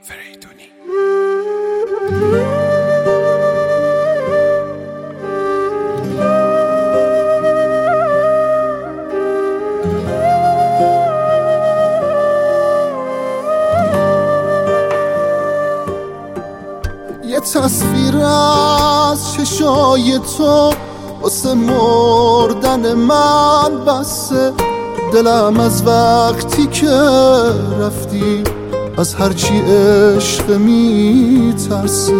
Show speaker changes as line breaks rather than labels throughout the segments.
فریدونی.
یه تصویر از چشای تو واسه مردن من بسه، دلم از وقتی که رفتی از هرچی عشق میترسه.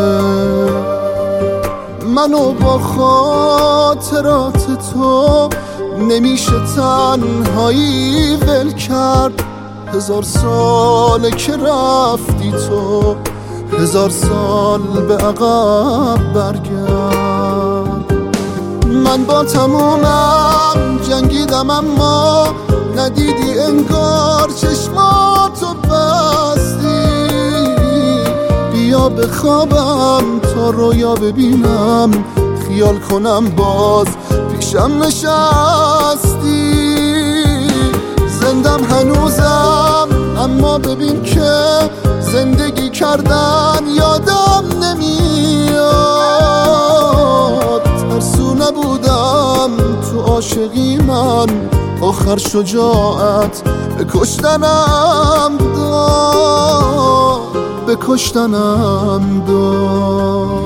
منو با خاطرات تو نمیشه تنهایی ول کرد. 1000 ساله که رفتی تو، 1000 سال به عقب برگرد. من با تمومم جنگیدم اما ندیدی انگار چشماتو بستی. بیا بخوابم تا رویا ببینم، خیال کنم باز پیشم نشستی. زندم هنوزم اما ببین که زندگی کردن یادم نمیاد. ترسو نبودم تو عاشقی من، آخر شجاعت به کشتنم داد، به کشتنم داد.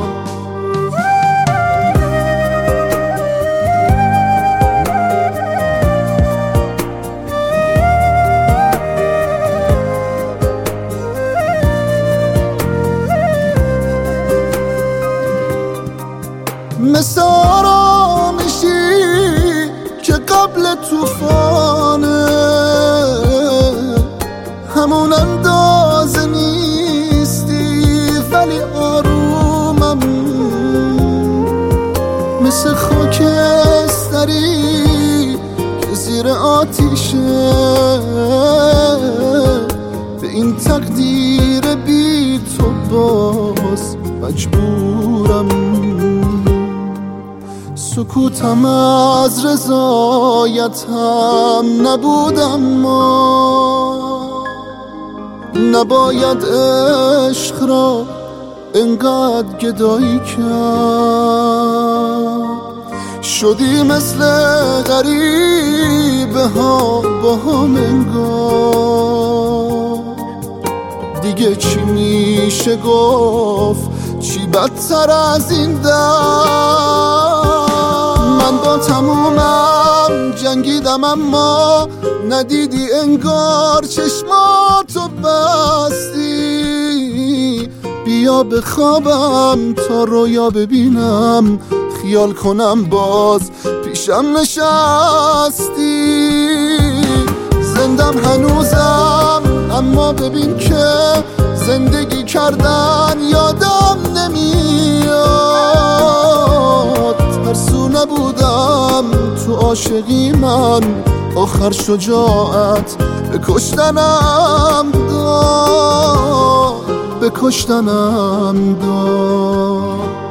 مثل آرامشی که قبل توفانه، همون اندازه نیستی ولی آرومم. مثل خاکستری که زیر آتیشه، به این تقدیر بی تو باز مجبورم. سکوتم از رضایتم نبودم، ما نباید عشق را انقدر گدایی کرد. شدی مثل غریبه ها با هم انگار. دیگه چی میشه گفت، چی بدتر از این درد. من با تمومم جنگیدم اما ندیدی انگار چشماتو بستی. بیا بخوابم تا رویا ببینم، خیال کنم باز پیشم نشستی. زندم هنوزم اما ببین که زندگی کردن یادم نمیاد. ترسو نبودم تو عاشقی من، آخر شجاعت به کشتنم داد، به کشتنم داد.